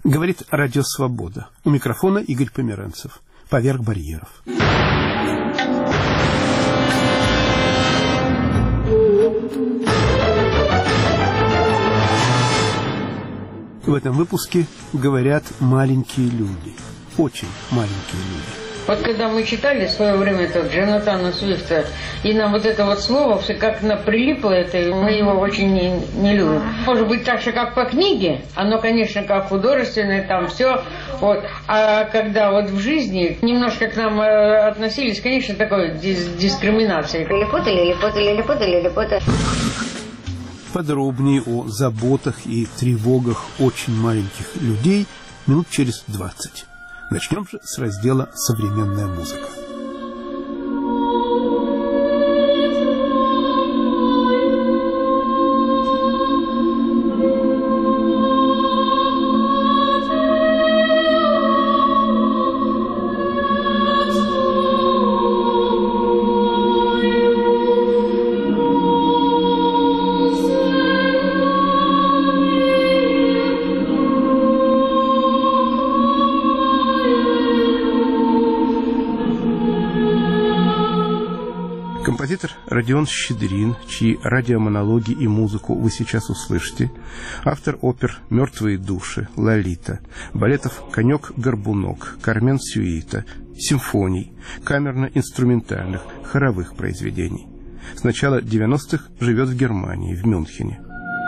Говорит Радио Свобода. У микрофона Игорь Померанцев. Поверх барьеров. В этом выпуске говорят маленькие люди. Очень маленькие люди. Вот когда мы читали в свое время это Джонатана Свифта, и нам вот это вот слово, как прилипло это, и мы его очень не любим. Может быть, так же, как по книге, оно, конечно, как художественное, там все. Вот. А когда вот в жизни немножко к нам относились, конечно, такой дискриминацией. Лилипута. Подробнее о заботах и тревогах очень маленьких людей минут через 20. Начнем же с раздела «Современная музыка». Композитор Родион Щедрин, чьи радиомонологи и музыку вы сейчас услышите, автор опер «Мертвые души», «Лолита», балетов «Конек-горбунок», «Кармен Сюита», симфоний, камерно-инструментальных, хоровых произведений. С начала 90-х живет в Германии, в Мюнхене.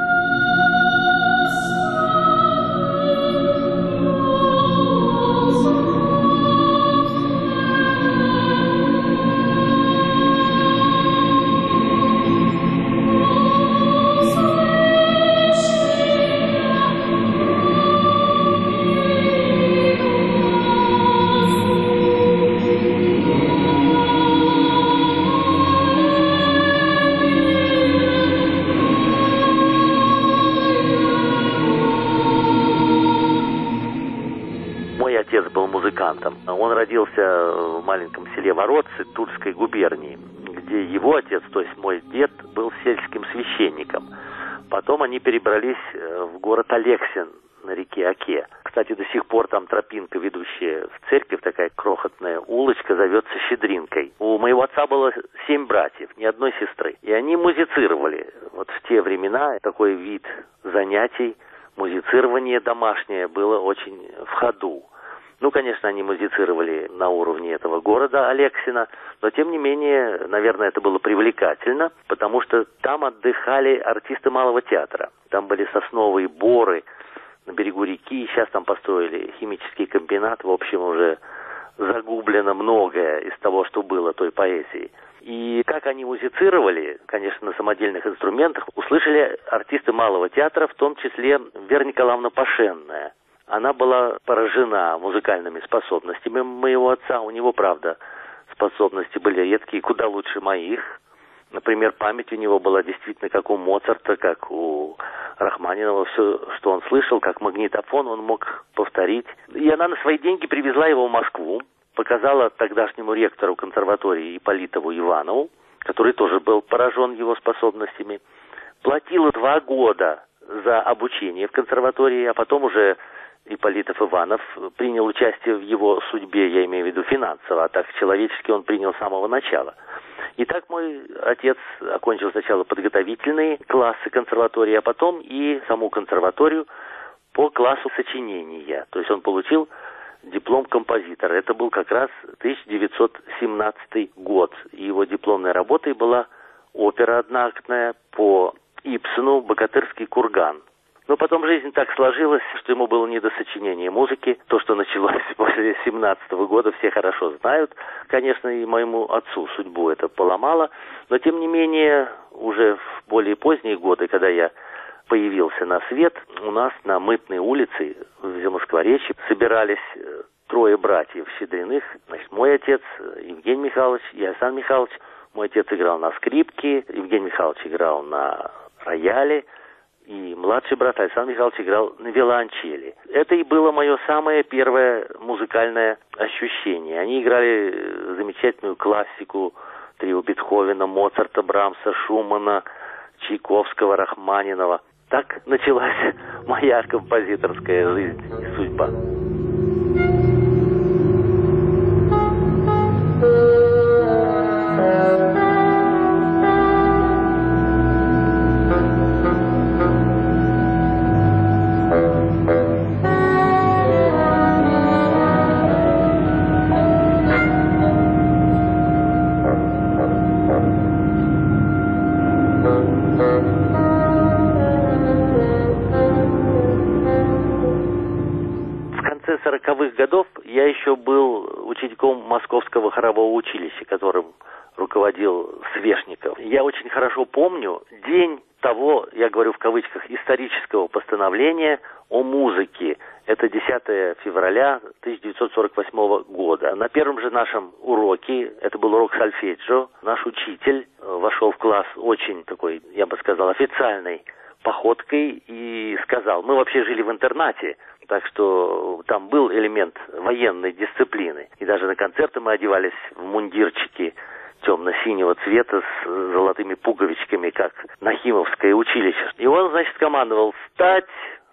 Он родился в маленьком селе Вородцы Тульской губернии, где его отец, то есть мой дед, был сельским священником. Потом они перебрались в город Алексин на реке Оке. Кстати, до сих пор там тропинка, ведущая в церковь, такая крохотная улочка, зовется Щедринкой. У моего отца было 7 братьев, ни одной сестры. И они музицировали. Вот в те времена такой вид занятий, музицирование домашнее, было очень в ходу. Ну, конечно, они музицировали на уровне этого города Алексина, но, тем не менее, наверное, это было привлекательно, потому что там отдыхали артисты малого театра. Там были сосновые боры на берегу реки, сейчас там построили химический комбинат, в общем, уже загублено многое из того, что было той поэзии. И как они музицировали, конечно, на самодельных инструментах, услышали артисты малого театра, в том числе Вера Николаевна Пашенная. Она была поражена музыкальными способностями моего отца. У него, правда, способности были редкие, куда лучше моих. Например, память у него была действительно как у Моцарта, как у Рахманинова. Все, что он слышал, как магнитофон, он мог повторить. И она на свои деньги привезла его в Москву, показала тогдашнему ректору консерватории Ипполитову Иванову, который тоже был поражен его способностями. Платила 2 года за обучение в консерватории, а потом уже Ипполитов Иванов принял участие в его судьбе, я имею в виду финансово, а так человечески он принял с самого начала. И так мой отец окончил сначала подготовительные классы консерватории, а потом и саму консерваторию по классу сочинения. То есть он получил диплом композитора. Это был как раз 1917 год. И его дипломной работой была опера одноактная по Ибсену «Богатырский курган». Но потом жизнь так сложилась, что ему было не до сочинения музыки. То, что началось после 17-го года, все хорошо знают. Конечно, и моему отцу судьбу это поломало. Но, тем не менее, уже в более поздние годы, когда я появился на свет, у нас на Мытной улице в Замоскворечье собирались 3 братьев Щедриных. Значит, мой отец Евгений Михайлович и Александр Михайлович. Мой отец играл на скрипке, Евгений Михайлович играл на рояле. И младший брат Александр Михайлович играл на виолончели. Это и было мое самое первое музыкальное ощущение. Они играли замечательную классику, трио Бетховена, Моцарта, Брамса, Шумана, Чайковского, Рахманинова. Так началась моя композиторская жизнь и судьба. В 40-х годов я еще был учеником Московского хорового училища, которым руководил Свешников. Я очень хорошо помню день того, я говорю в кавычках, исторического постановления о музыке. Это 10 февраля 1948 года. На первом же нашем уроке, это был урок сольфеджио, наш учитель вошел в класс очень такой, я бы сказал, официальной походкой и сказал, мы вообще жили в интернате, так что там был элемент военной дисциплины. И даже на концерты мы одевались в мундирчики темно-синего цвета с золотыми пуговичками, как Нахимовское училище. И он, значит, командовал: «Встать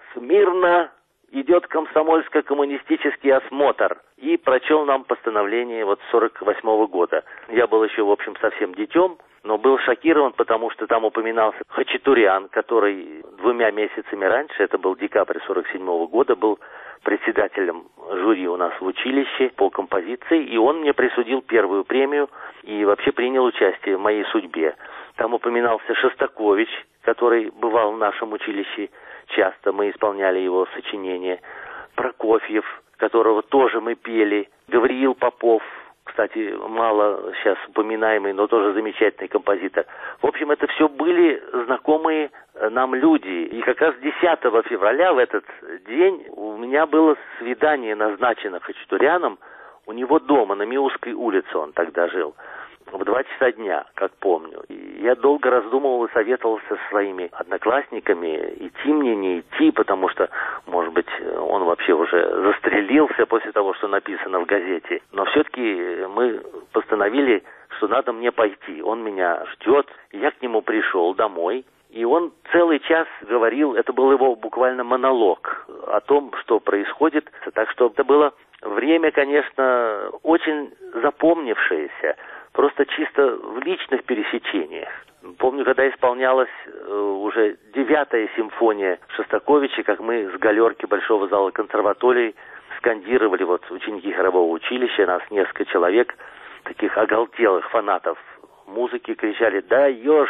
смирно, идет комсомольско-коммунистический осмотр». И прочел нам постановление 48-го года. Я был еще, в общем, совсем детем, но был шокирован, потому что там упоминался Хачатурян, который 2 месяцами раньше, это был декабрь 47-го года, был председателем жюри у нас в училище по композиции, и он мне присудил первую премию и вообще принял участие в моей судьбе. Там упоминался Шостакович, который бывал в нашем училище часто, мы исполняли его сочинения, Прокофьев, которого тоже мы пели, Гавриил Попов, кстати, мало сейчас упоминаемый, но тоже замечательный композитор. В общем, это все были знакомые нам люди. И как раз 10 февраля в этот день у меня было свидание назначено Хачатуряном у него дома, на Миусской улице он тогда жил, в 2 часа дня, как помню. И я долго раздумывал и советовался со своими одноклассниками, идти мне, не идти, потому что, может быть, он вообще уже застрелился после того, что написано в газете. Но все-таки мы постановили, что надо мне пойти. Он меня ждет. Я к нему пришел домой. И он целый час говорил, это был его буквально монолог о том, что происходит. Так что это было время, конечно, очень запомнившееся, просто чисто в личных пересечениях. Помню, когда исполнялась уже 9-я симфония Шостаковича, как мы с галерки Большого зала консерватории скандировали, ученики хорового училища, нас несколько человек, таких оголтелых фанатов музыки, кричали: «Даешь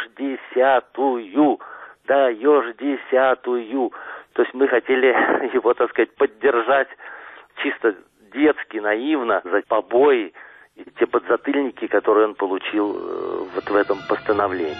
10-ю! Даешь 10-ю!» То есть мы хотели его, так сказать, поддержать чисто детски, наивно, за побои, и те подзатыльники, которые он получил в этом постановлении.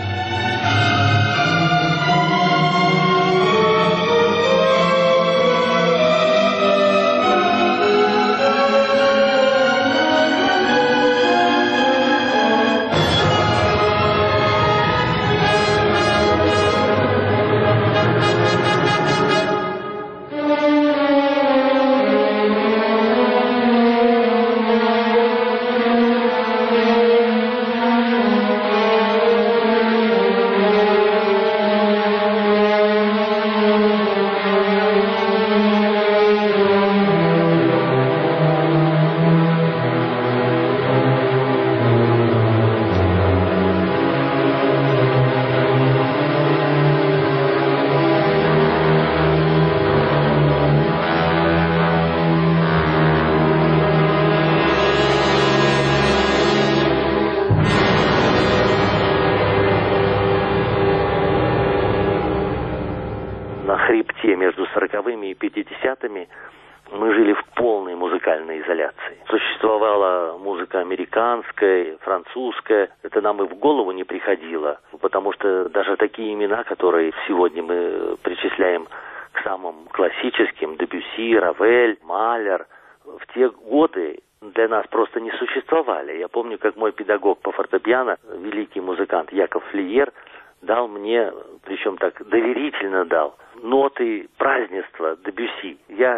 Между 40-ми и 50-ми мы жили в полной музыкальной изоляции. Существовала музыка американская, французская. Это нам и в голову не приходило, потому что даже такие имена, которые сегодня мы причисляем к самым классическим, Дебюсси, Равель, Малер, в те годы для нас просто не существовали. Я помню, как мой педагог по фортепиано, великий музыкант Яков Флиер, дал мне, причем так доверительно дал, ноты празднества Дебюсси. Я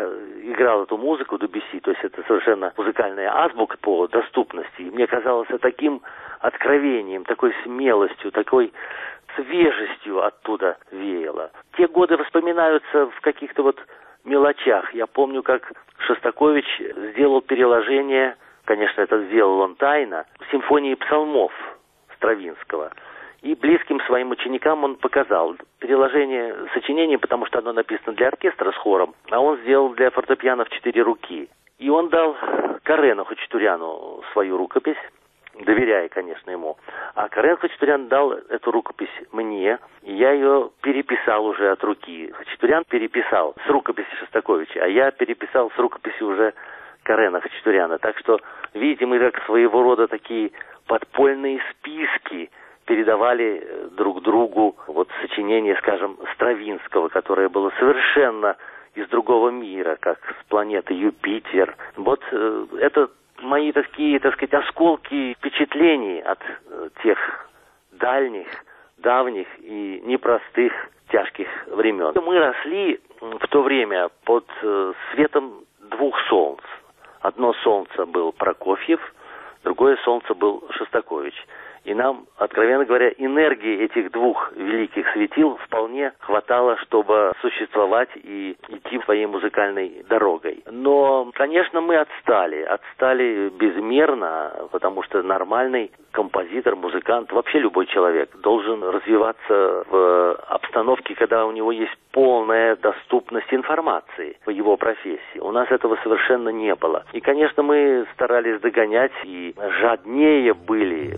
играл эту музыку Дебюсси, то есть это совершенно музыкальная азбука по доступности. И мне казалось это таким откровением, такой смелостью, такой свежестью оттуда веяло. Те годы вспоминаются в каких-то вот мелочах. Я помню, как Шостакович сделал переложение, конечно, это сделал он тайно, симфонии псалмов Стравинского. И близким своим ученикам он показал переложение сочинения, потому что оно написано для оркестра с хором, а он сделал для фортепиано в 4 руки. И он дал Карену Хачатуряну свою рукопись, доверяя, конечно, ему. А Карен Хачатурян дал эту рукопись мне, и я ее переписал уже от руки. Хачатурян переписал с рукописи Шостаковича, а я переписал с рукописи уже Карена Хачатуряна. Так что, видите, мы как своего рода такие подпольные списки передавали друг другу вот сочинение, скажем, Стравинского, которое было совершенно из другого мира, как с планеты Юпитер. Вот это мои такие, так сказать, осколки впечатлений от тех дальних, давних и непростых, тяжких времен. Мы росли в то время под светом двух солнц. Одно солнце был Прокофьев, другое солнце был Шостакович. И нам, откровенно говоря, энергии этих двух великих светил вполне хватало, чтобы существовать и идти своей музыкальной дорогой. Но, конечно, мы отстали безмерно, потому что нормальный композитор, музыкант, вообще любой человек должен развиваться в обстановке, когда у него есть полная доступность информации по его профессии. У нас этого совершенно не было. И, конечно, мы старались догонять и жаднее были.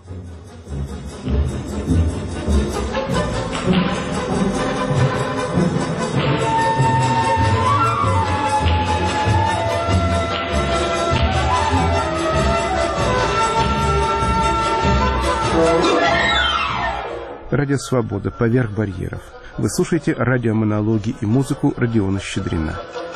Радио «Свобода. Поверх барьеров». Вы слушаете радиомонологи и музыку Родиона Щедрина.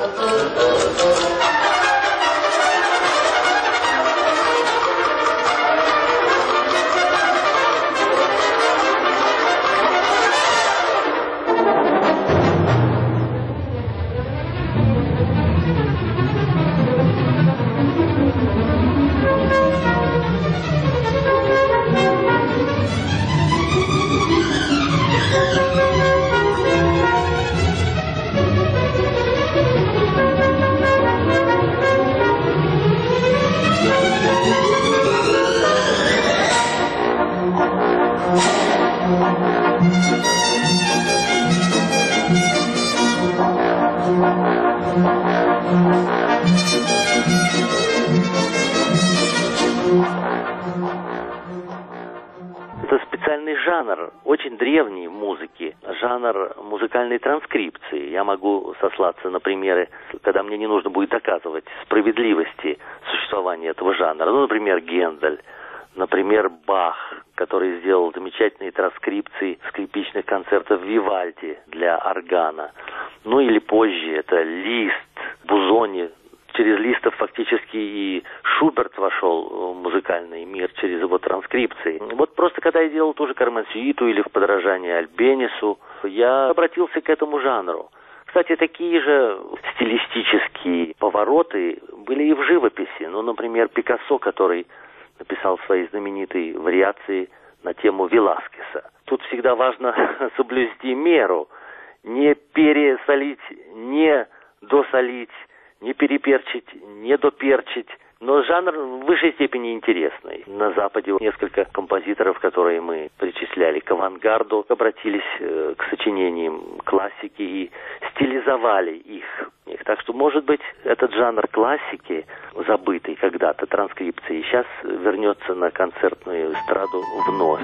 Это специальный жанр, очень древний в музыке, жанр музыкальной транскрипции. Я могу сослаться на примеры, когда мне не нужно будет доказывать справедливости существования этого жанра. Ну, например, Гендель, например, Бах, который сделал замечательные транскрипции скрипичных концертов Вивальди для органа. Ну, или позже это Лист, Бузони. Через Листа фактически и Шуберт вошел в музыкальный мир через его транскрипции. Вот просто когда я делал ту же Кармен-сюиту или в подражание Альбенису, я обратился к этому жанру. Кстати, такие же стилистические повороты были и в живописи. Ну, например, Пикассо, который написал свои знаменитые вариации на тему Веласкеса. Тут всегда важно соблюсти меру, не пересолить, не досолить, не переперчить, не доперчить. Но жанр в высшей степени интересный. На Западе несколько композиторов, которые мы причисляли к авангарду, обратились к сочинениям классики и стилизовали их. Так что, может быть, этот жанр классики, забытый когда-то транскрипции, сейчас вернется на концертную эстраду вновь.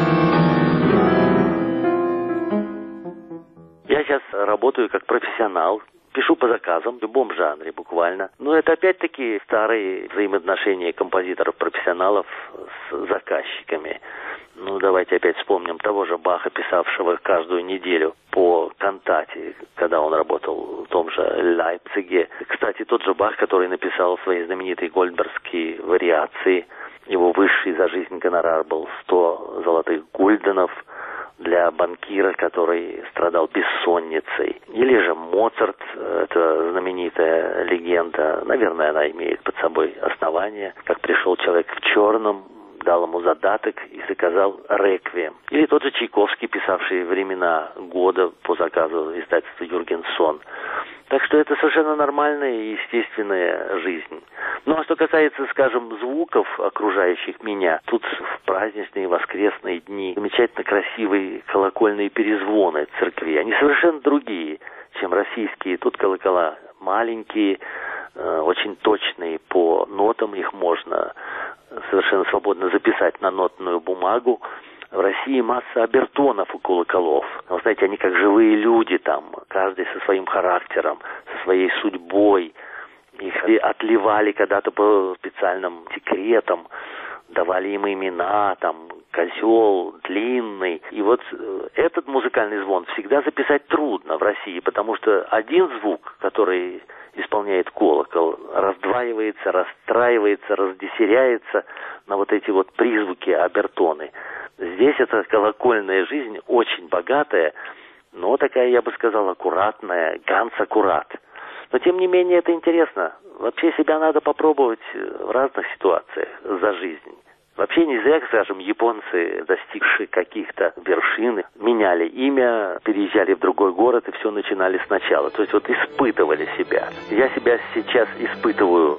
Я сейчас работаю как профессионал, пишу по заказам в любом жанре буквально. Но это опять-таки старые взаимоотношения композиторов-профессионалов с заказчиками. Ну, давайте опять вспомним того же Баха, писавшего каждую неделю по кантате, когда он работал в том же Лейпциге. Кстати, тот же Бах, который написал свои знаменитые гольдбергские вариации, его высший за жизнь гонорар был 100 золотых гульденов для банкира, который страдал бессонницей. Или же Моцарт, это знаменитая легенда, наверное, она имеет под собой основание, как пришел человек в черном, дал ему задаток и заказал реквием. Или тот же Чайковский, писавший «Времена года» по заказу издательства Юргенсон. Так что это совершенно нормальная и естественная жизнь. Ну, а что касается, скажем, звуков, окружающих меня, тут в праздничные воскресные дни замечательно красивые колокольные перезвоны церкви. Они совершенно другие, чем российские. Тут колокола маленькие, очень точные по нотам, их можно совершенно свободно записать на нотную бумагу. В России масса обертонов у колоколов. Вы знаете, они как живые люди там, каждый со своим характером, со своей судьбой. Их отливали когда-то по специальным секретам, давали им имена, там, козел, длинный. И вот этот музыкальный звон всегда записать трудно в России, потому что один звук, который исполняет колокол, раздваивается, расстраивается, раздесеряется на вот эти вот призвуки, обертоны. Здесь эта колокольная жизнь очень богатая, но такая, я бы сказал, аккуратная, ганц аккурат. Но, тем не менее, это интересно. Вообще себя надо попробовать в разных ситуациях за жизнь. Вообще не зря, скажем, японцы, достигшие каких-то вершин, меняли имя, переезжали в другой город и все начинали сначала. То есть вот испытывали себя. Я себя сейчас испытываю.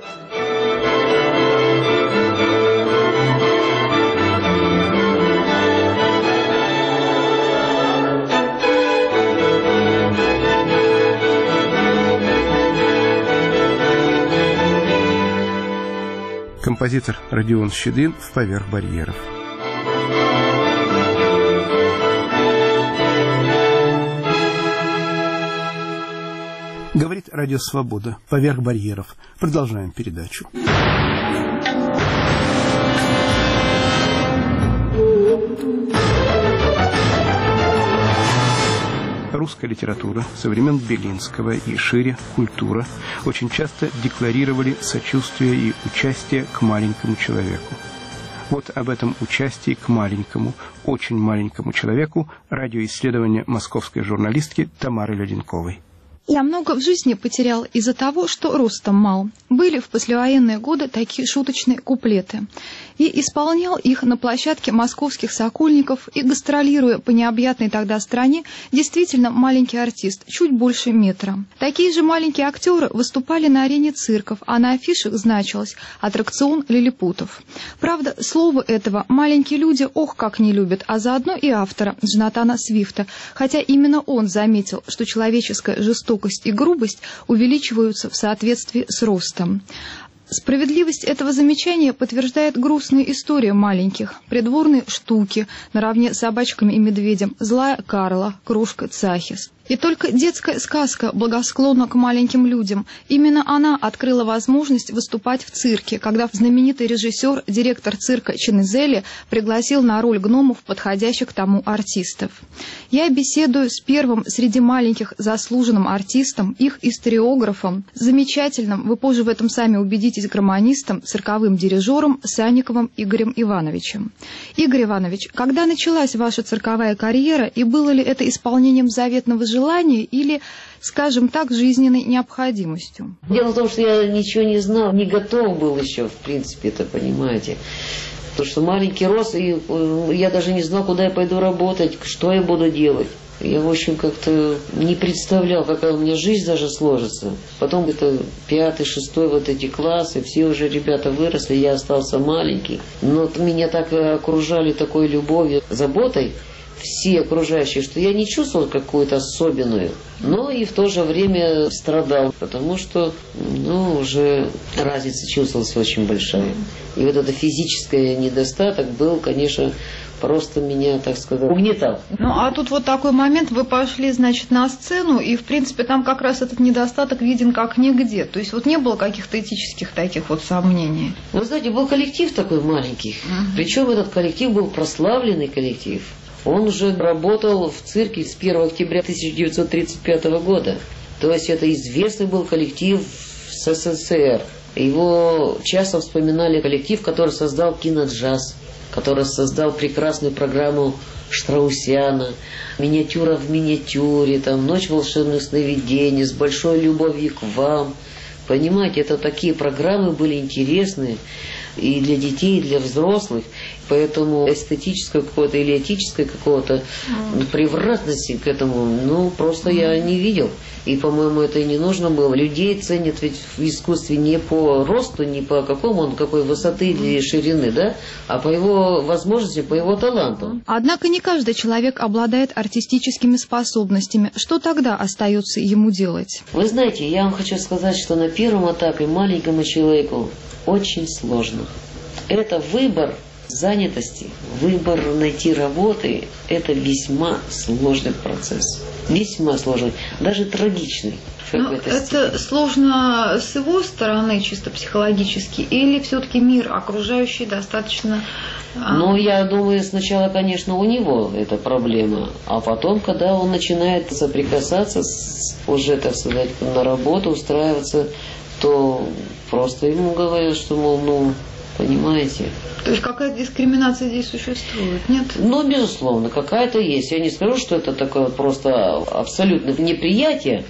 Композитор Родион Щедрин в «Поверх барьеров». Говорит Радио Свобода. «Поверх барьеров». Продолжаем передачу. Русская литература со времен Белинского и шире культура очень часто декларировали сочувствие и участие к маленькому человеку. Вот об этом участии к маленькому, очень маленькому человеку радиоисследование московской журналистки Тамары Леденковой. Я много в жизни потерял из-за того, что ростом мал. Были в послевоенные годы такие шуточные куплеты. И исполнял их на площадке московских «Сокольников» и, гастролируя по необъятной тогда стране, действительно маленький артист, чуть больше метра. Такие же маленькие актеры выступали на арене цирков, а на афишах значилось «Аттракцион лилипутов». Правда, слово этого маленькие люди ох как не любят, а заодно и автора Джонатана Свифта, хотя именно он заметил, что человеческая жестокость и грубость увеличиваются в соответствии с ростом. Справедливость этого замечания подтверждает грустная история маленьких, придворные штуки, наравне с собачками и медведем, злая Карла, крошка Цахис. И только детская сказка благосклонна к маленьким людям. Именно она открыла возможность выступать в цирке, когда знаменитый режиссер, директор цирка Чинезелли пригласил на роль гномов подходящих к тому артистов. Я беседую с первым среди маленьких заслуженным артистом, их историографом, замечательным, вы позже в этом сами убедитесь, гармонистом, цирковым дирижером Санниковым Игорем Ивановичем. Игорь Иванович, когда началась ваша цирковая карьера и было ли это исполнением заветного желания или, скажем так, жизненной необходимостью? Дело в том, что я ничего не знал, не готов был еще, в принципе, это понимаете. Потому что маленький рост, и я даже не знал, куда я пойду работать, что я буду делать. Я, в общем, как-то не представлял, какая у меня жизнь даже сложится. Потом это 5-й, 6-й вот эти классы, все уже ребята выросли, я остался маленький. Но меня так окружали такой любовью, заботой, все окружающие, что я не чувствовал какую-то особенную, но и в то же время страдал, потому что, уже разница чувствовалась очень большая. И вот этот физический недостаток был, конечно, просто меня, так сказать, угнетал. Ну, а тут вот такой момент, вы пошли, значит, на сцену, и, в принципе, там как раз этот недостаток виден как нигде. То есть вот не было каких-то этических таких вот сомнений. Вы знаете, был коллектив такой маленький. Причем этот коллектив был прославленный коллектив. Он уже работал в цирке с 1 октября 1935 года. То есть это известный был коллектив в СССР. Его часто вспоминали коллектив, который создал киноджаз, который создал прекрасную программу Штраусяна, «Миниатюра в миниатюре», там «Ночь волшебных сновидений», «С большой любовью к вам». Понимаете, это такие программы были интересные и для детей, и для взрослых. Поэтому эстетической какой-то или этической какого-то превратности к этому, ну, просто я не видел. И, по-моему, это и не нужно было. Людей ценят ведь в искусстве не по росту, не по какому он, какой высоты или ширины, да, а по его возможностям, по его таланту. Однако не каждый человек обладает артистическими способностями. Что тогда остается ему делать? Вы знаете, я вам хочу сказать, что на первом этапе маленькому человеку очень сложно. Это выбор занятости, выбор найти работы, это весьма сложный процесс. Весьма сложный, даже трагичный. Это сложно с его стороны, чисто психологически, или все-таки мир окружающий достаточно... Ну, я думаю, сначала, конечно, у него эта проблема, а потом, когда он начинает соприкасаться уже, так сказать, на работу, устраиваться, то просто ему говорят, что, мол, ну, понимаете... То есть какая-то дискриминация здесь существует, нет? Ну, безусловно, какая-то есть. Я не скажу, что это такое просто абсолютное неприятие,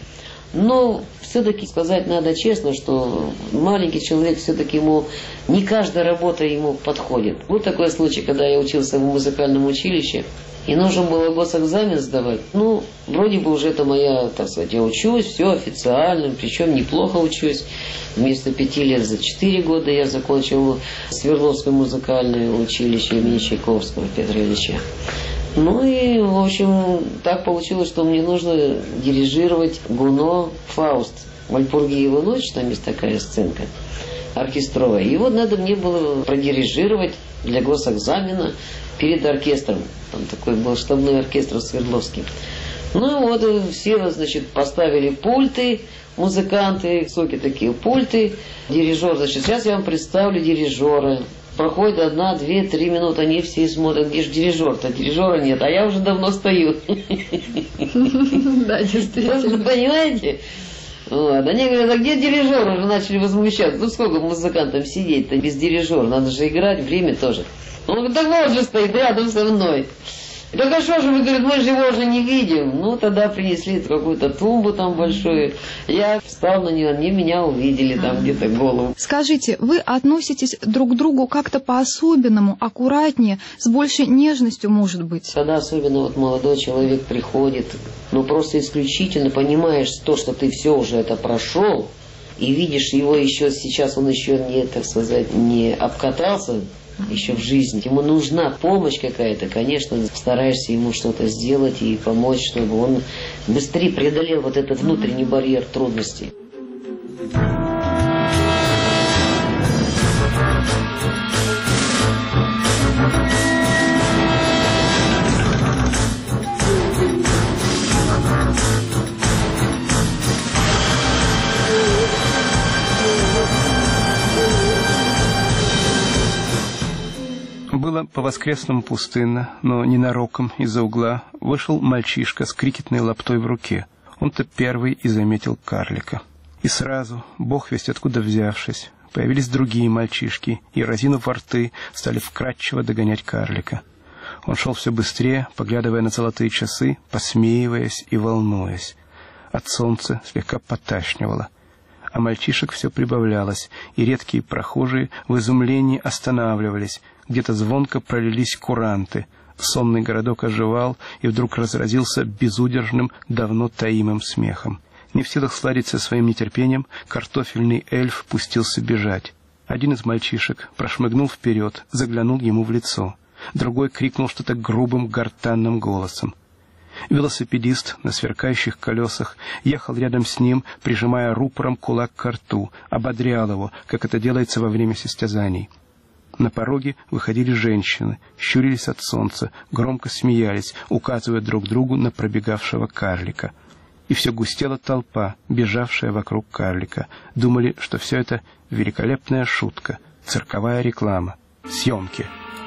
но все-таки сказать надо честно, что маленький человек, все-таки ему не каждая работа ему подходит. Был такой случай, когда я учился в музыкальном училище, и нужно было госэкзамен сдавать. Ну, вроде бы уже это моя, так сказать, я учусь, все официально, причем неплохо учусь. Вместо 5 лет за 4 года я закончил Свердловское музыкальное училище имени Чайковского Петра Ильича. Ну и, в общем, так получилось, что мне нужно дирижировать Гуно «Фауст». Вальпургиева ночь, там есть такая сценка оркестровая. И вот надо мне было продирижировать для госэкзамена перед оркестром. Там такой был штабной оркестр Свердловский. Ну вот все, значит, поставили пульты, музыканты, высокие такие пульты. Дирижер, значит, сейчас я вам представлю дирижера. Проходит 1, 2, 3 минуты, они все смотрят, где же дирижер-то? Дирижера нет, а я уже давно стою. Да, действительно. Понимаете? Вот. Они говорят, а где дирижер? Уже начали возмущаться. Ну сколько музыкантам сидеть-то без дирижера? Надо же играть, время тоже. Он говорит, так вот же стоит рядом со мной. Да хорошо же, вы, говорит, мы же его уже не видим. Ну, тогда принесли какую-то тумбу там большую. Я встал на нее, они меня увидели там где-то голову. Скажите, вы относитесь друг к другу как-то по-особенному, аккуратнее, с большей нежностью, может быть? Когда особенно вот молодой человек приходит, ну, просто исключительно понимаешь то, что ты все уже это прошел, и видишь его еще сейчас, он еще не, так сказать, не обкатался, еще в жизни. Ему нужна помощь какая-то, конечно, стараешься ему что-то сделать и помочь, чтобы он быстрее преодолел вот этот внутренний барьер трудностей. Было по-воскресному пустынно, но ненароком из-за угла вышел мальчишка с крикетной лаптой в руке. Он-то первый и заметил карлика. И сразу, бог весть откуда взявшись, появились другие мальчишки, и, разинув рты, стали вкратчиво догонять карлика. Он шел все быстрее, поглядывая на золотые часы, посмеиваясь и волнуясь. От солнца слегка поташнивало. А мальчишек все прибавлялось, и редкие прохожие в изумлении останавливались. Где-то звонко пролились куранты. Сонный городок оживал и вдруг разразился безудержным, давно таимым смехом. Не в силах сладить со своим нетерпением, картофельный эльф пустился бежать. Один из мальчишек прошмыгнул вперед, заглянул ему в лицо. Другой крикнул что-то грубым гортанным голосом. Велосипедист на сверкающих колесах ехал рядом с ним, прижимая рупором кулак к рту, ободрял его, как это делается во время состязаний. На пороге выходили женщины, щурились от солнца, громко смеялись, указывая друг другу на пробегавшего карлика. И все густела толпа, бежавшая вокруг карлика. Думали, что все это великолепная шутка, цирковая реклама, съемки.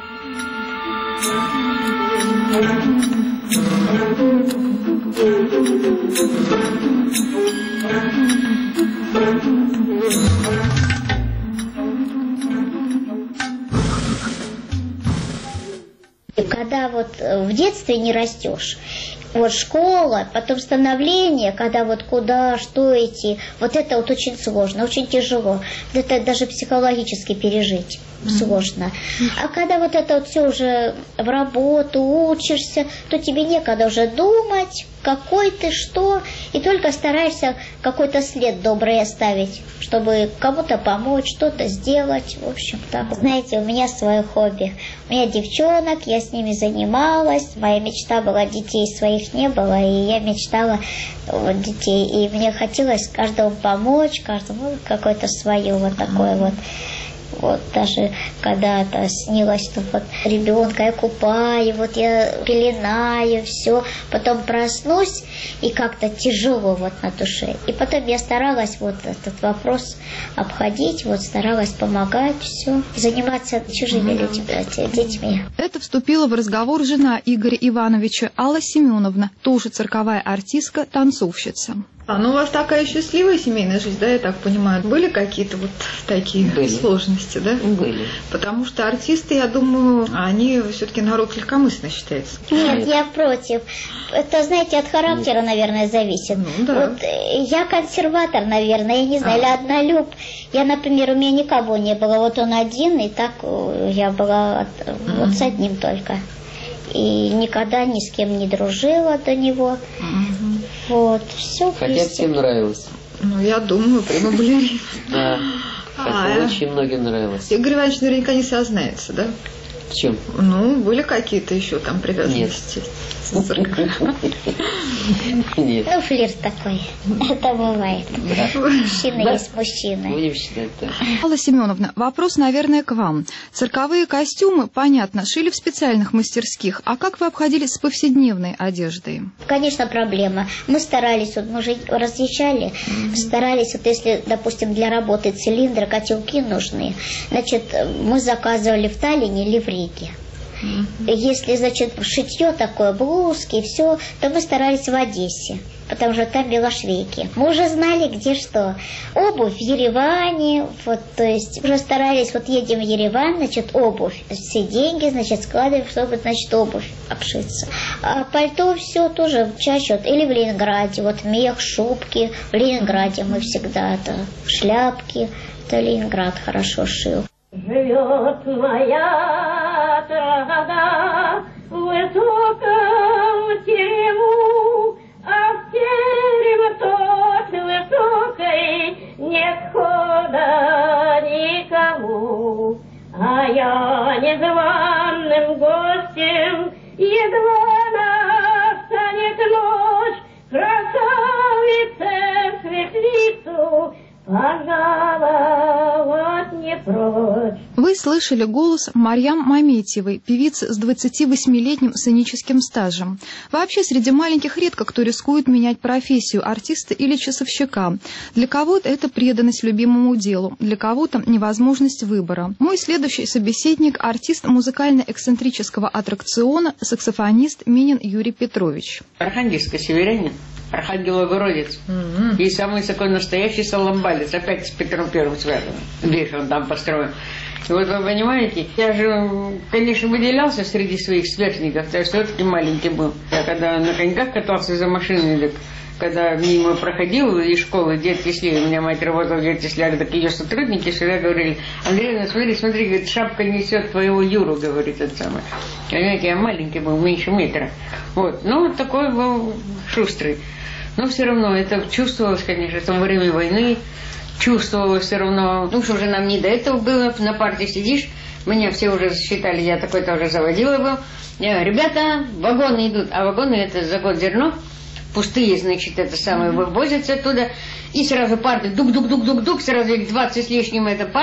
Когда вот в детстве не растешь, вот школа, потом становление, когда вот куда, что идти, вот это вот очень сложно, очень тяжело. Это даже психологически пережить сложно. А когда вот это вот все уже в работу, учишься, то тебе некогда уже думать, какой ты, что, и только стараешься какой-то след добрый оставить, чтобы кому-то помочь, что-то сделать, в общем так. Знаете, у меня свое хобби. У меня девчонок, я с ними занималась, моя мечта была, детей своих не было, и я мечтала вот, детей, и мне хотелось каждому помочь, каждому какое-то свое вот такое вот. Вот даже когда-то снилось, что вот ребенка я купаю, вот я пеленаю, все, потом проснусь, и как-то тяжело вот на душе. И потом я старалась вот этот вопрос обходить, вот старалась помогать, все, заниматься чужими детьми. Это вступила в разговор жена Игоря Ивановича, Алла Семеновна, тоже цирковая артистка, танцовщица. Ну у вас такая счастливая семейная жизнь, да, я так понимаю? Были какие-то вот такие сложности, да? Были. Потому что артисты, я думаю, они все-таки народ легкомысленный считается. Нет, я против. Это, знаете, от характера, наверное, зависит. Ну, да. Вот я консерватор, наверное, я не знаю, или однолюб. Я, например, у меня никого не было, вот он один, и так я была вот с одним только. И никогда ни с кем не дружила до него. Вот, все. Хотя всем нравилось. Ну, я думаю, прямо балерина. Да, хотя очень многим нравилось. Игорь Иванович наверняка не сознается, да? В чем? Ну, были какие-то еще там привязанности? Нет. Ну, флирт такой. Это бывает. Мужчина есть мужчина. Будем считать так. Алла Семеновна, вопрос, наверное, к вам. Цирковые костюмы, понятно, шили в специальных мастерских. А как вы обходились с повседневной одеждой? Конечно, проблема. Мы старались, вот мы же разъезжали, старались, вот если, допустим, для работы цилиндры, котелки нужны, значит, мы заказывали в Таллине или в Риге. Если, значит, шитье такое, блузки, все, то мы старались в Одессе, потому что там белошвейки. Мы уже знали, где что. Обувь в Ереване, вот, то есть уже старались, вот едем в Ереван, значит, обувь, все деньги, значит, складываем, чтобы, значит, обувь обшиться. А пальто все тоже чаще, вот, или в Ленинграде, вот мех, шубки, в Ленинграде мы всегда, это шляпки, это Ленинград хорошо шил. Живет моя страна в высоком терему, а в терем тот высокой нет хода никому. А я незваным гостем едва настанет ночь, красавице светлицу пожаловать не прочь. Вы слышали голос Марьям Маметьевой, певицы с 28-летним сценическим стажем. Вообще, среди маленьких редко кто рискует менять профессию артиста или часовщика. Для кого-то это преданность любимому делу, для кого-то невозможность выбора. Мой следующий собеседник – артист музыкально-эксцентрического аттракциона, саксофонист Минин Юрий Петрович. Архангельский северянин. Архангел Богородец. И самый такой настоящий саламбалец. Опять с Петром Первым связан. Весь он там построен. И вот вы понимаете, я же, конечно, выделялся среди своих сверстников, я все-таки маленький был. Я когда на коньках катался за машиной, так, когда мимо проходил из школы дед-теслярь, у меня мать работала дед-теслярь, так ее сотрудники всегда говорили: Андреевна, смотри, говорит, шапка несет твоего Юру, говорит, это самое. Понимаете, я маленький был, меньше метра. Вот, ну, вот такой был шустрый. Но все равно это чувствовалось, конечно, что во время войны чувствовалось все равно. Ну, что уже нам не до этого было, на партии сидишь, меня все уже считали, я такой-то уже заводила был. Ребята, вагоны идут, а вагоны это за год зерно, пустые, значит, это самое, вывозятся оттуда, и сразу парты, дук-дук-дук-дук-дук, сразу их 20 с лишним это парт,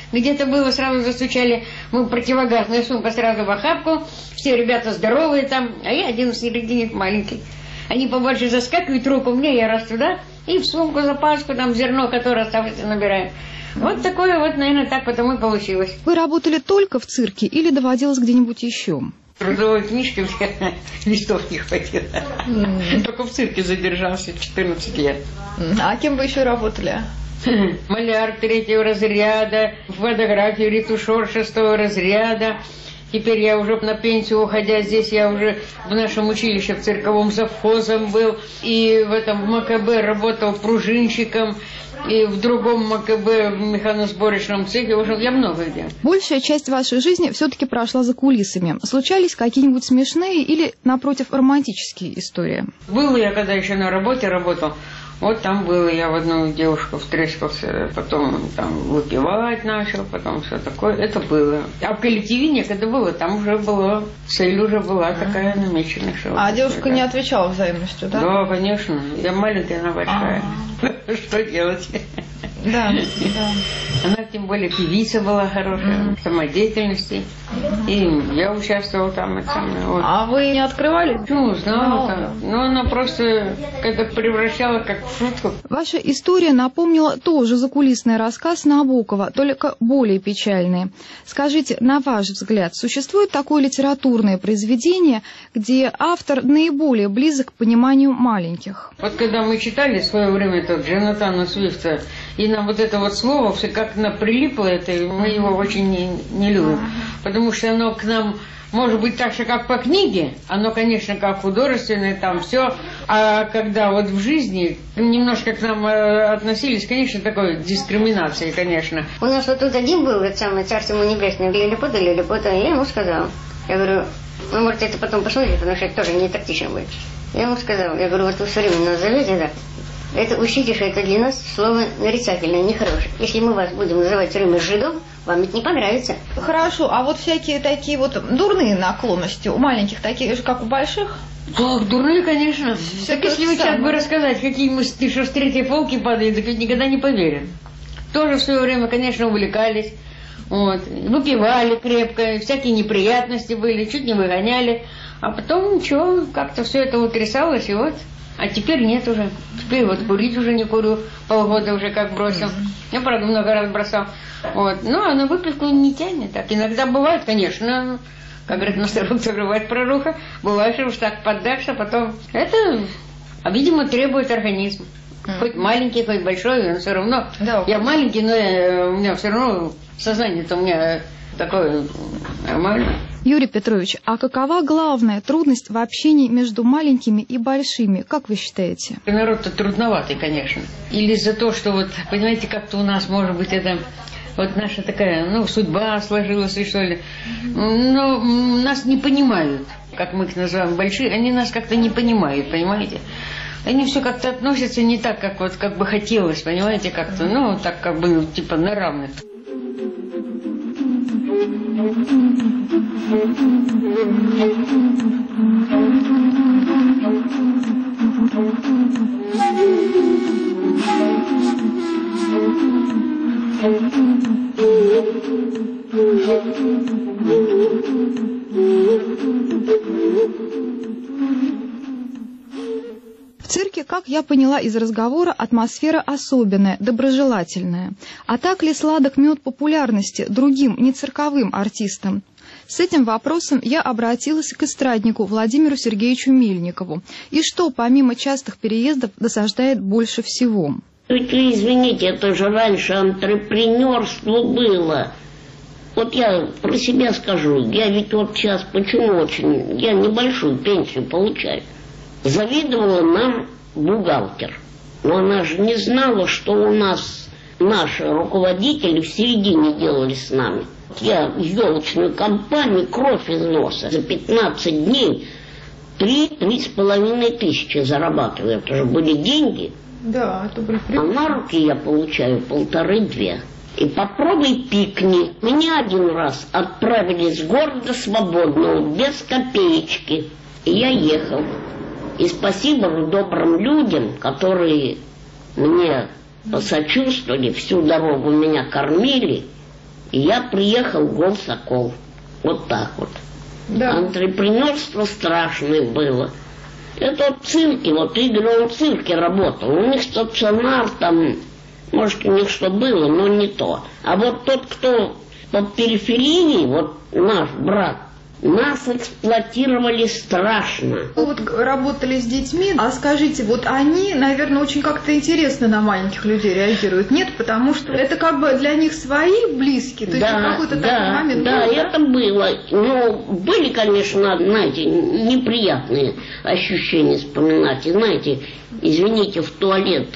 Где-то было, сразу застучали, мы противогазная сумка сразу в охапку, все ребята здоровые там, а я один в середине маленький. Они побольше заскакивают, руку мне, я раз туда, и в сумку за пачку, там зерно, которое оставшееся, набираем. Вот такое вот, наверное, так потому и получилось. Вы работали только в цирке или доводилось где-нибудь еще? Трудовой книжки листов не хватило. Только в цирке задержался 14 лет. А кем вы еще работали? Маляр 3-го разряда, фотографию, ретушер 6-го разряда. Теперь я уже на пенсию уходя, здесь я уже в нашем училище в цирковом завхозом был. И в этом МКБ работал пружинщиком. И в другом МКБ в механосборочном цехе. В общем, я много где. Большая часть вашей жизни все-таки прошла за кулисами. Случались какие-нибудь смешные или, напротив, романтические истории? Был я, когда еще на работе работал. Вот там было, я в одну девушку втрескался, потом там выпивать начал, потом все такое. Это было. А в коллективе некогда было, там уже была, цель уже была такая намечена. А девушка не отвечала взаимностью, да? Да, конечно. Я маленькая, она большая. Что делать? Да. Она тем более певица была хорошая, самодеятельности. И я участвовала там. А вы не открывали? Ну, знала. Но она просто когда превращала как в шутку. Ваша история напомнила тоже закулисный рассказ Набокова, только более печальный. Скажите, на ваш взгляд, существует такое литературное произведение, где автор наиболее близок к пониманию маленьких? Вот когда мы читали в свое время Джонатана Свифта, и нам вот это вот слово все как прилипло, это, мы его очень не любим. Потому что оно к нам может быть так же, как по книге, оно, конечно, как художественное, там все, а когда вот в жизни немножко к нам относились, конечно, такой дискриминацией, конечно. У нас вот тут один был, это самое царство ему небесное, лилипута, я ему сказал, я говорю, вы можете это потом посмотреть, потому что это тоже не тактично будет. Я ему сказал, я говорю, вот вы все время нас зовете, да, это учтите, что это для нас слово нарицательное, нехорошее. Если мы вас будем называть все время жидом, вам это не понравится. Хорошо, а вот всякие такие вот дурные наклонности у маленьких, такие же, как у больших? Ох, дурные, конечно. Так если вы сейчас бы рассказать, какие мысли, что с 3-й полки падают, так ведь никогда не поверят. Тоже в свое время, конечно, увлекались. Вот, выпивали крепко, всякие неприятности были, чуть не выгоняли. А потом ничего, как-то все это утрясалось, и вот. А теперь нет уже. Теперь вот курить уже не курю, полгода уже как бросил. Я, правда, много раз бросал. Вот. Ну, а на выпивку не тянет. Так иногда бывает, конечно, как говорят, носорог закрывает проруха. Бывает, что уж так поддашься, потом... Это, видимо, требует организм. Хоть маленький, хоть большой, он все равно... Да. Я маленький, но у меня все равно сознание-то у меня такое нормальное. Юрий Петрович, а какова главная трудность в общении между маленькими и большими, как вы считаете? Народ-то трудноватый, конечно. Или за то, что вот, понимаете, как-то у нас, может быть, это вот наша такая, судьба сложилась, и что ли. Но нас не понимают, как мы их называем, большие, они нас как-то не понимают, понимаете? Они все как-то относятся не так, как вот как бы хотелось, понимаете, как-то, так как бы, типа, на равных. В цирке, как я поняла из разговора, атмосфера особенная, доброжелательная. А так ли сладок мед популярности другим, не цирковым артистам? С этим вопросом я обратилась к эстраднику Владимиру Сергеевичу Мельникову. И что, помимо частых переездов, досаждает больше всего? Ведь вы извините, это же раньше антрепренерство было. Вот я про себя скажу, я ведь вот сейчас, почему я небольшую пенсию получаю. Завидовала нам бухгалтер. Но она же не знала, что у нас наши руководители в середине делали с нами. Я в елочную компанию кровь из носа. За 15 дней 3-3,5 тысячи зарабатываю. Это же были деньги. Да, это были прикольно. А на руки я получаю 1,5-2. И попробуй пикни. Меня один раз отправили с города свободного, без копеечки. И я ехал. И спасибо добрым людям, которые мне посочувствовали, всю дорогу меня кормили. И я приехал в Голсокол. Вот так вот. Да. Антрепренерство страшное было. Это в цирке, вот Игорь, он в цирке работал. У них стационар там, может, у них что было, но не то. А вот тот, кто по периферии, вот наш брат, нас эксплуатировали страшно. Вы вот работали с детьми, а скажите, вот они, наверное, очень как-то интересно на маленьких людей реагируют, нет? Потому что это как бы для них свои близкие, то есть какой-то такой момент. Да, это было. Но были, конечно, знаете, неприятные ощущения вспоминать. И знаете, извините, в туалет,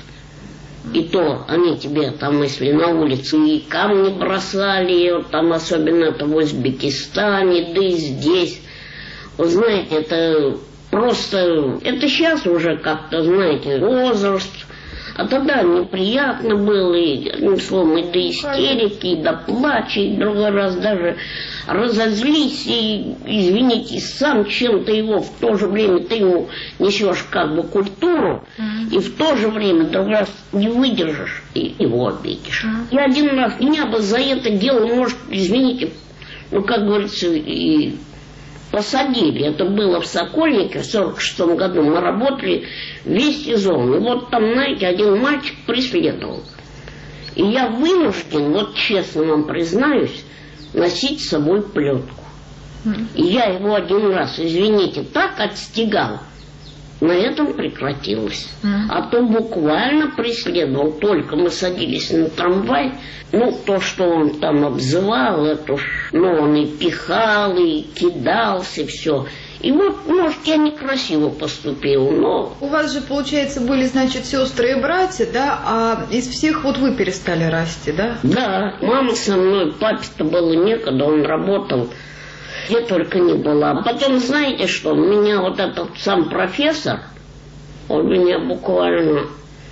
и то они тебе там, если на улице и камни бросали, вот там особенно это в Узбекистане, да и здесь. Вы знаете, это просто, это сейчас уже как-то, знаете, возраст. А тогда неприятно было, и, одним словом, и до истерики, и до плача, и другой раз даже разозлись, и, извините, сам чем-то его, в то же время ты ему несешь как бы культуру, и в то же время другой раз не выдержишь, и его обидишь. Я один раз, меня бы за это дело, может, извините, ну, как говорится, и посадили. Это было в Сокольнике в 1946 году. Мы работали весь сезон. И вот там, знаете, один мальчик преследовал. И я вынужден, вот честно вам признаюсь, носить с собой плетку. И я его один раз, извините, так отстегал. На этом прекратилось. А то буквально преследовал. Только мы садились на трамвай, ну, то, что он там обзывал, это уж, ну, он и пихал, и кидался, все. И вот, может, я некрасиво поступил, но... У вас же, получается, были, значит, сестры и братья, да? А из всех вот вы перестали расти, да? Да, мама со мной, папе-то было некогда, он работал. Где только не была. А потом, знаете что, меня вот этот сам профессор, он меня буквально...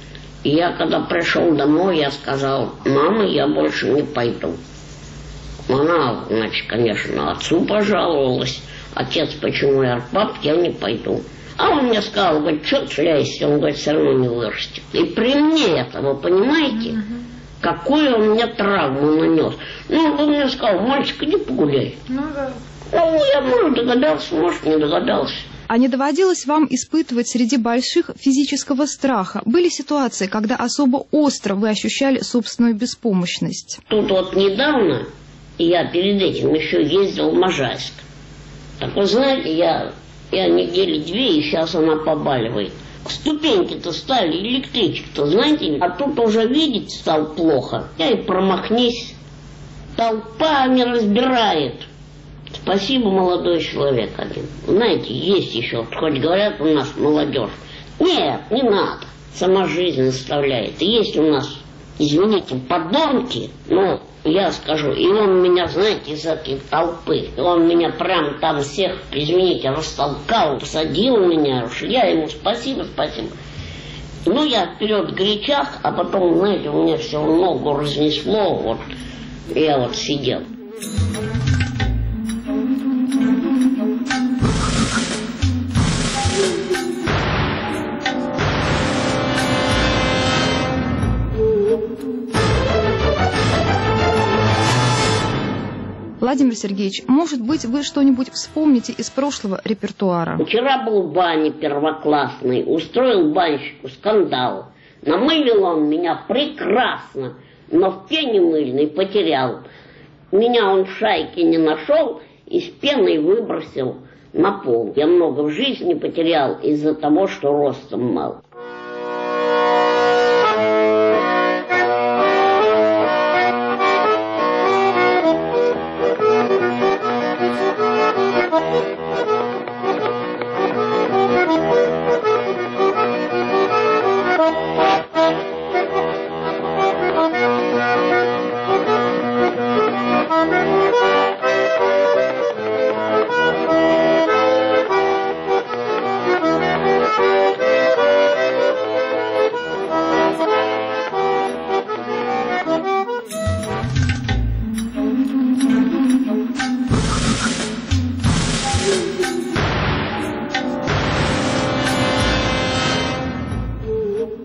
Я когда пришел домой, я сказал: мама, я больше не пойду. Она, значит, конечно, отцу пожаловалась. Отец, почему? Я говорю: пап, я не пойду. А он мне сказал: говорит, что ты шляешься? Он говорит, все равно не вырастет. И при мне это, вы понимаете, какую он мне травму нанес. Ну, он мне сказал: мальчик, иди погуляй. Ну да. Ну, я, может, догадался, может, не догадался. А не доводилось вам испытывать среди больших физического страха? Были ситуации, когда особо остро вы ощущали собственную беспомощность? Тут вот недавно, я перед этим еще ездил в Можайск. Так вы знаете, я недели 2, и сейчас она побаливает. Ступеньки-то стали, электричек-то, знаете, а тут уже видеть стал плохо. Я и промахнись. Толпа не разбирает. Спасибо, молодой человек один. Знаете, есть еще, хоть говорят у нас молодежь. Нет, не надо. Сама жизнь заставляет. И есть у нас, извините, подонки, ну, я скажу, и он меня, знаете, из этой толпы, он меня прям там всех, извините, растолкал, посадил меня, уж я ему спасибо. Ну, я вперед горячах, а потом, знаете, у меня все ногу разнесло, вот, я вот сидел. Владимир Сергеевич, может быть, вы что-нибудь вспомните из прошлого репертуара? Вчера был в бане первоклассный, устроил банщику скандал. Намылил он меня прекрасно, но в пене мыльной потерял. Меня он в шайке не нашел и с пеной выбросил на пол. Я много в жизни потерял из-за того, что ростом мал.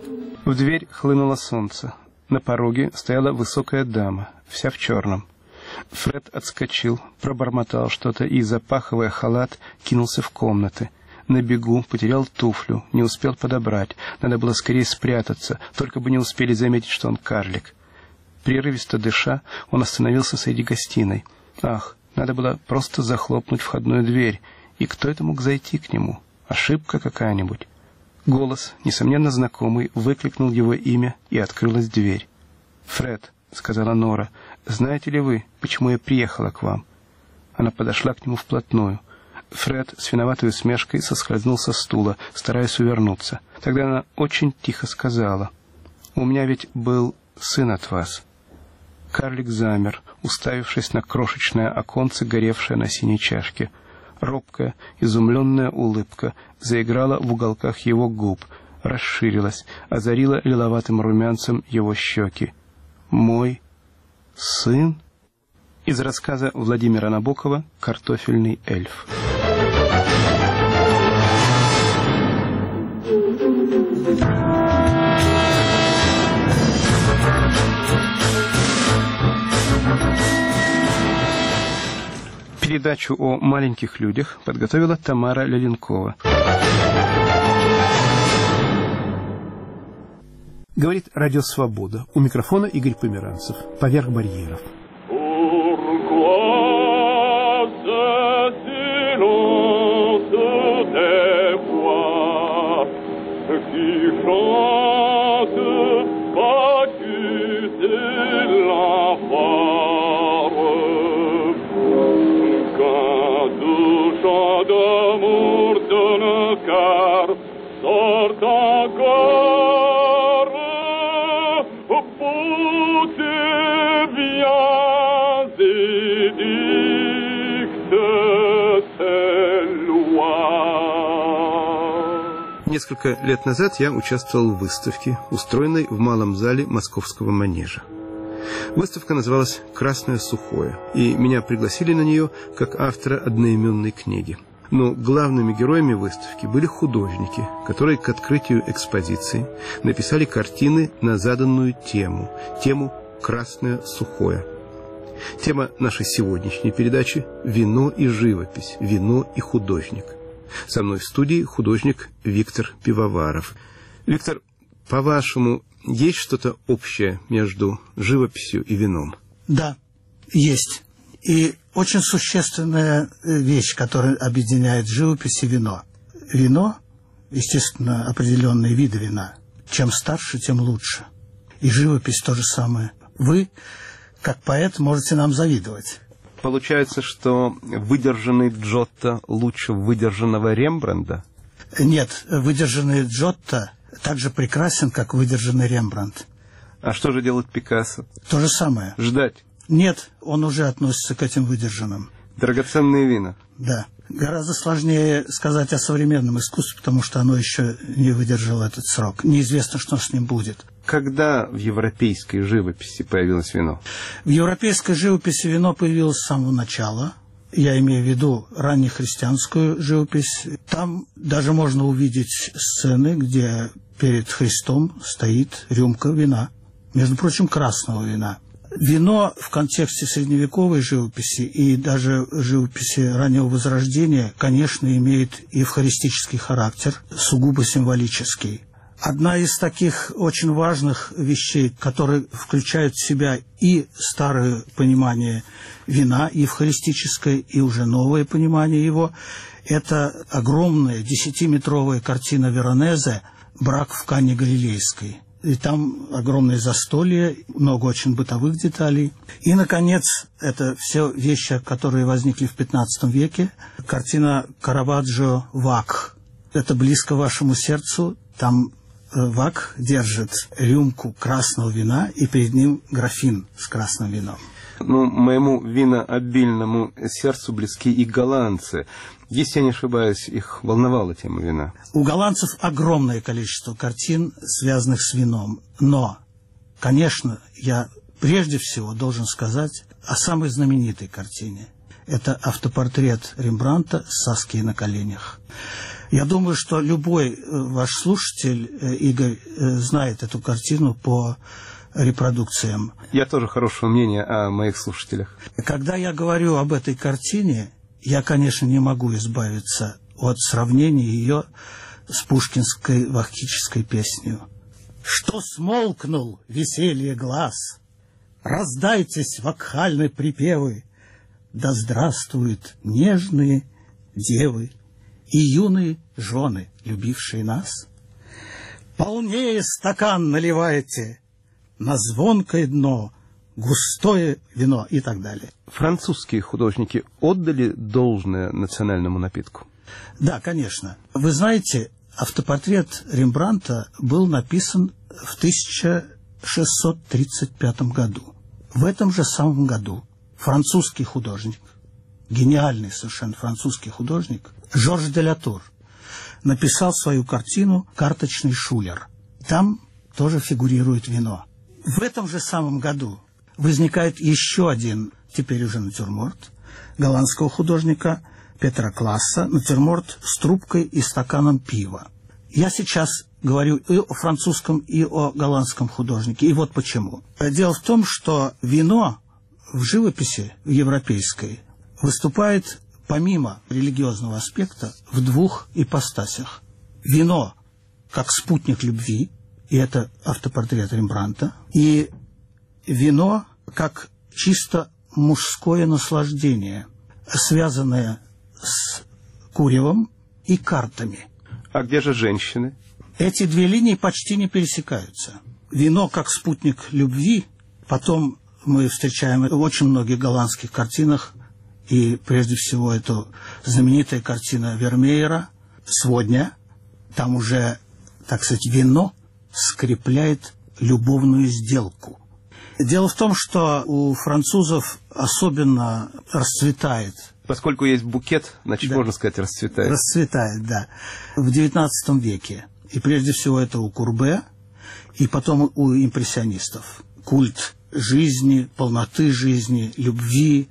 В дверь хлынуло солнце. На пороге стояла высокая дама, вся в черном. Фред отскочил, пробормотал что-то и, запахивая халат, кинулся в комнаты. На бегу потерял туфлю, не успел подобрать. Надо было скорее спрятаться, только бы не успели заметить, что он карлик. Прерывисто дыша, он остановился среди гостиной. Ах, надо было просто захлопнуть входную дверь. И кто это мог зайти к нему? Ошибка какая-нибудь? Голос, несомненно знакомый, выкликнул его имя, и открылась дверь. «Фред», — сказала Нора, — «знаете ли вы, почему я приехала к вам?» Она подошла к нему вплотную. Фред с виноватой усмешкой соскользнул со стула, стараясь увернуться. Тогда она очень тихо сказала: «У меня ведь был сын от вас». Карлик замер, уставившись на крошечное оконце, горевшее на синей чашке. Робкая, изумленная улыбка заиграла в уголках его губ, расширилась, озарила лиловатым румянцем его щеки. «Мой сын?» Из рассказа Владимира Набокова «Картофельный эльф». Передачу о маленьких людях подготовила Тамара Леленкова. Говорит Радио Свобода. У микрофона Игорь Померанцев. Поверх барьеров. Несколько лет назад я участвовал в выставке, устроенной в малом зале Московского манежа. Выставка называлась «Красное сухое», и меня пригласили на нее как автора одноименной книги. Но главными героями выставки были художники, которые к открытию экспозиции написали картины на заданную тему «Красное сухое». Тема нашей сегодняшней передачи – вино и живопись, вино и художник. Со мной в студии художник Виктор Пивоваров. Виктор, по-вашему, есть что-то общее между живописью и вином? Да, есть. И очень существенная вещь, которая объединяет живопись и вино. Вино, естественно, определенные виды вина. Чем старше, тем лучше. И живопись то же самое. Вы, как поэт, можете нам завидовать. Получается, что выдержанный Джотто лучше выдержанного Рембрандта? Нет, выдержанный Джотто так же прекрасен, как выдержанный Рембрандт. А что же делает Пикассо? То же самое. Ждать? Нет, он уже относится к этим выдержанным. Драгоценные вина? Да. Гораздо сложнее сказать о современном искусстве, потому что оно еще не выдержало этот срок. Неизвестно, что с ним будет. Когда в европейской живописи появилось вино? В европейской живописи вино появилось с самого начала. Я имею в виду раннехристианскую живопись. Там даже можно увидеть сцены, где перед Христом стоит рюмка вина. Между прочим, красного вина. Вино в контексте средневековой живописи и даже живописи раннего Возрождения, конечно, имеет евхаристический характер, сугубо символический. Одна из таких очень важных вещей, которые включают в себя и старое понимание вина евхаристическое, и уже новое понимание его, это огромная 10-метровая картина Веронезе «Брак в Кане Галилейской». И там огромное застолье, много очень бытовых деталей. И, наконец, это все вещи, которые возникли в XV веке. Картина Караваджо «Вак». Это близко вашему сердцу. Там Вак держит рюмку красного вина, и перед ним графин с красным вином. Ну, моему винообильному сердцу близки и голландцы. Если я не ошибаюсь, их волновала тема вина. У голландцев огромное количество картин, связанных с вином. Но, конечно, я прежде всего должен сказать о самой знаменитой картине. Это автопортрет Рембрандта с Саскией на коленях. Я думаю, что любой ваш слушатель, Игорь, знает эту картину по репродукциям. Я тоже хорошего мнения о моих слушателях. Когда я говорю об этой картине, я, конечно, не могу избавиться от сравнения ее с пушкинской ваххической песней. «Что смолкнул веселье глаз, раздайтесь вакхальные припевы, да здравствуют нежные девы и юные жены, любившие нас. Полнее стакан наливайте, на звонкое дно густое вино» и так далее. Французские художники отдали должное национальному напитку? Да, конечно. Вы знаете, автопортрет Рембрандта был написан в 1635 году. В этом же самом году французский художник, гениальный совершенно французский художник, Жорж де ла Тур, написал свою картину «Карточный шулер». Там тоже фигурирует вино. В этом же самом году возникает еще один, теперь уже натюрморт, голландского художника Петра Класса, натюрморт с трубкой и стаканом пива. Я сейчас говорю и о французском, и о голландском художнике. И вот почему. Дело в том, что вино в живописи европейской выступает, помимо религиозного аспекта, в двух ипостасях. Вино как спутник любви, и это автопортрет Рембрандта, и вино как чисто мужское наслаждение, связанное с куревом и картами. А где же женщины? Эти две линии почти не пересекаются. Вино как спутник любви, потом мы встречаем в очень многих голландских картинах, и прежде всего это знаменитая картина Вермеера «Сводня». Там уже, так сказать, вино скрепляет любовную сделку. Дело в том, что у французов особенно расцветает. Поскольку есть букет, значит, да, можно сказать, расцветает. Расцветает, да. В XIX веке. И прежде всего это у Курбе, и потом у импрессионистов. Культ жизни, полноты жизни, любви.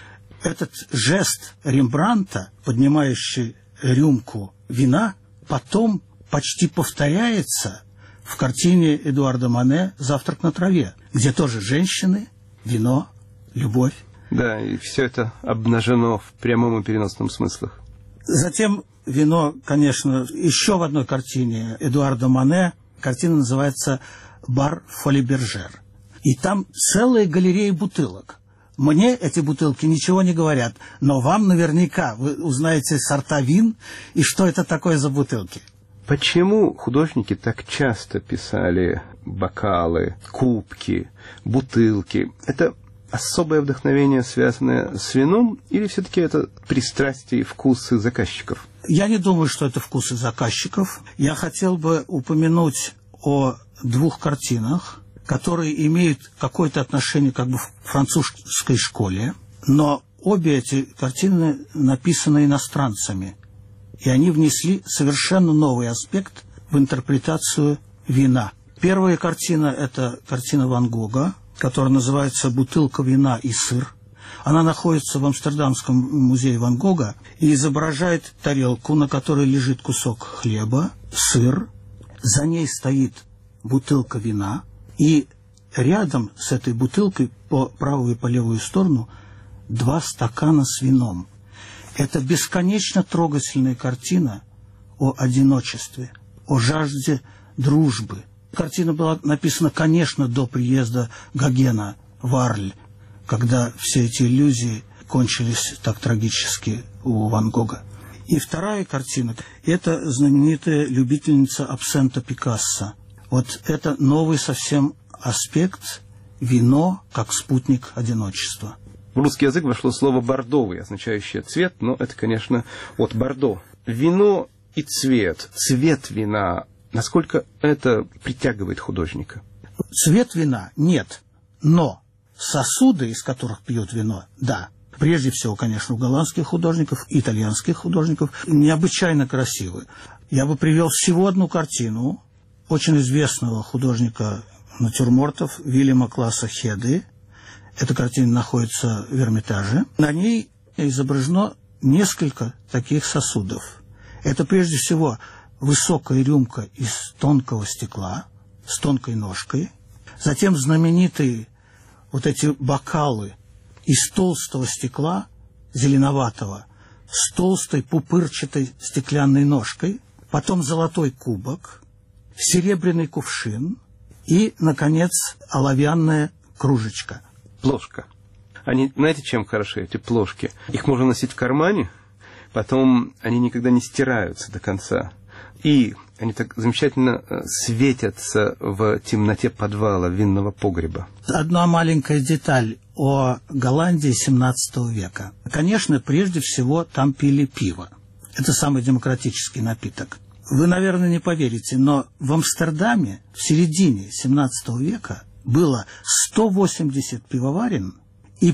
Этот жест Рембрандта, поднимающий рюмку вина, потом почти повторяется в картине Эдуарда Мане «Завтрак на траве», где тоже женщины, вино, любовь. Да, и все это обнажено в прямом и переносном смыслах. Затем вино, конечно, еще в одной картине Эдуарда Мане. Картина называется «Бар Фоли-Бержер». И там целая галерея бутылок. Мне эти бутылки ничего не говорят, но вам наверняка вы узнаете сорта вин и что это такое за бутылки. Почему художники так часто писали бокалы, кубки, бутылки? Это особое вдохновение, связанное с вином, или все-таки это пристрастие и вкусы заказчиков? Я не думаю, что это вкусы заказчиков. Я хотел бы упомянуть о двух картинах, которые имеют какое-то отношение как бы к французской школе, но обе эти картины написаны иностранцами, и они внесли совершенно новый аспект в интерпретацию вина. Первая картина – это картина Ван Гога, которая называется «Бутылка вина и сыр». Она находится в Амстердамском музее Ван Гога и изображает тарелку, на которой лежит кусок хлеба, сыр, за ней стоит бутылка вина, и рядом с этой бутылкой по правую и по левую сторону 2 стакана с вином. Это бесконечно трогательная картина о одиночестве, о жажде дружбы. Картина была написана, конечно, до приезда Гогена в Арль, когда все эти иллюзии кончились так трагически у Ван Гога. И вторая картина – это знаменитая любительница абсента Пикассо. Вот это новый совсем аспект – вино как спутник одиночества. В русский язык вошло слово «бордовый», означающее цвет, но это, конечно, от Бордо. Вино и цвет, цвет вина, насколько это притягивает художника? Цвет вина нет, но сосуды, из которых пьют вино, да. Прежде всего, конечно, у голландских художников, итальянских художников, необычайно красивы. Я бы привел всего одну картину очень известного художника натюрмортов Вильяма Класса Хеды. Эта картина находится в Эрмитаже. На ней изображено несколько таких сосудов. Это прежде всего высокая рюмка из тонкого стекла с тонкой ножкой, Затем знаменитые вот эти бокалы из толстого стекла, зеленоватого, с толстой пупырчатой стеклянной ножкой, потом золотой кубок, серебряный кувшин и, наконец, оловянная кружечка. Плошка. Они, знаете, чем хороши, эти плошки? Их можно носить в кармане, потом они никогда не стираются до конца. И они так замечательно светятся в темноте подвала винного погреба. Одна маленькая деталь о Голландии XVII века. Конечно, прежде всего там пили пиво. Это самый демократический напиток. Вы, наверное, не поверите, но в Амстердаме в середине XVII века было 180 пивоварен и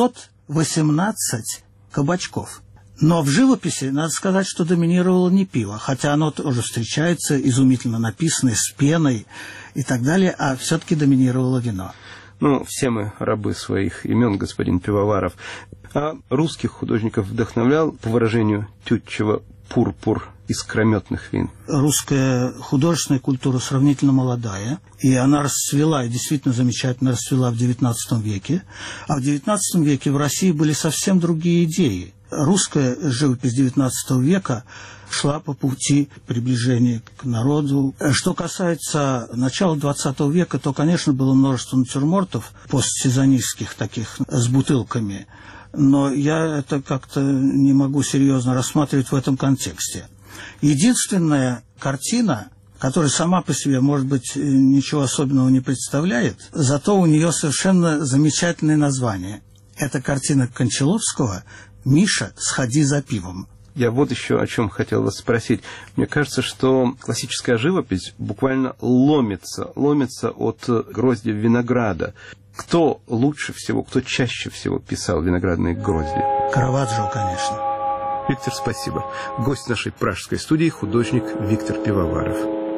518 кабачков. Но в живописи, надо сказать, что доминировало не пиво, хотя оно тоже встречается, изумительно написанное, с пеной и так далее, а все-таки доминировало вино. Ну, все мы рабы своих имен, господин Пивоваров. А русских художников вдохновлял, по выражению Тютчева, пурпур искрометных вин? Русская художественная культура сравнительно молодая, и она расцвела, и действительно замечательно расцвела в XIX веке. А в XIX веке в России были совсем другие идеи. Русская живопись XIX века шла по пути приближения к народу. Что касается начала XX века, то, конечно, было множество натюрмортов постсезонистских таких с бутылками, но я это как-то не могу серьезно рассматривать в этом контексте. Единственная картина, которая сама по себе, может быть, ничего особенного не представляет, зато у нее совершенно замечательное название. Это картина Кончаловского «Миша, сходи за пивом». Я вот еще о чем хотел вас спросить. Мне кажется, что классическая живопись буквально ломится от гроздьев винограда. Кто лучше всего, кто чаще всего писал виноградные грозди? Караваджо, конечно. Виктор, спасибо. Гость нашей пражской студии — художник Виктор Пивоваров.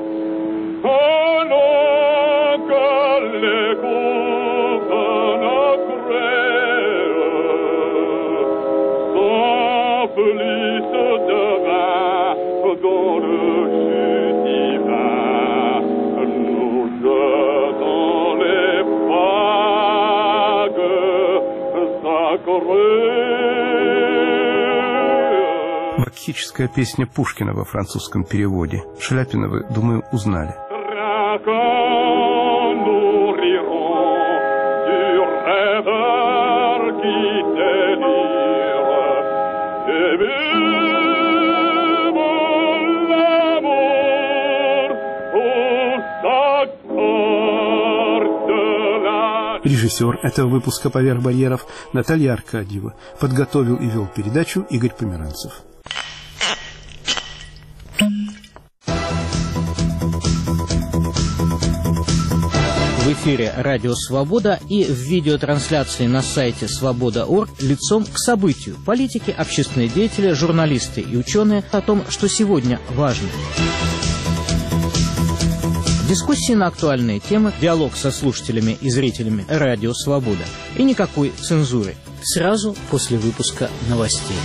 Вакхическая песня Пушкина во французском переводе. Шаляпина вы, думаю, узнали. Режиссер этого выпуска «Поверх барьеров» Наталья Аркадьева. Подготовил и вел передачу Игорь Померанцев. В эфире «Радио Свобода» и в видеотрансляции на сайте свобода.орг лицом к событию. Политики, общественные деятели, журналисты и ученые о том, что сегодня важно. Дискуссии на актуальные темы, диалог со слушателями и зрителями «Радио Свобода». И никакой цензуры. Сразу после выпуска новостей.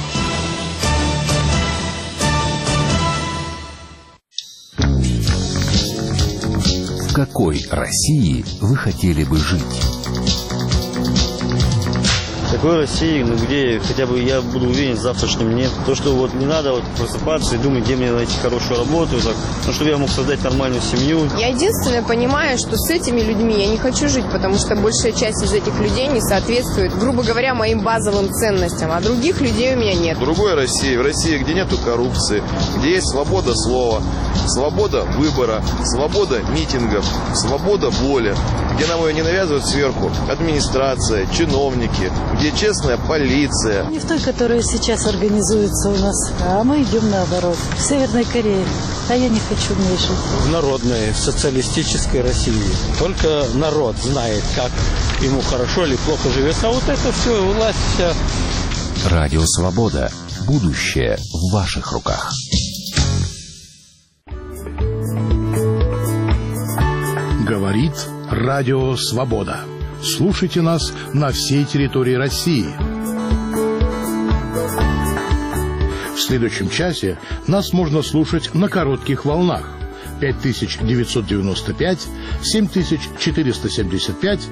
В какой России вы хотели бы жить? В такой России, где хотя бы я буду уверен в завтрашнем дне. То, что вот не надо просыпаться и думать, где мне найти хорошую работу, чтобы я мог создать нормальную семью. Я единственное понимаю, что с этими людьми я не хочу жить, потому что большая часть из этих людей не соответствует, грубо говоря, моим базовым ценностям, а других людей у меня нет. В другой России, в России, где нету коррупции, где есть свобода слова, свобода выбора, свобода митингов, свобода воли, где нам ее не навязывают сверху администрация, чиновники, где честная полиция. Не в той, которая сейчас организуется у нас, а мы идем наоборот. В Северной Корее. А я не хочу в ней жить. В народной социалистической России. Только народ знает, как ему хорошо или плохо живется. А вот это все, власть вся. Радио Свобода. Будущее в ваших руках. Говорит Радио Свобода. Слушайте нас на всей территории России. В следующем часе нас можно слушать на коротких волнах. 5995, 7475,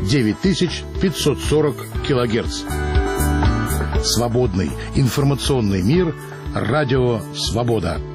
9540 килогерц. Свободный информационный мир. Радио «Свобода».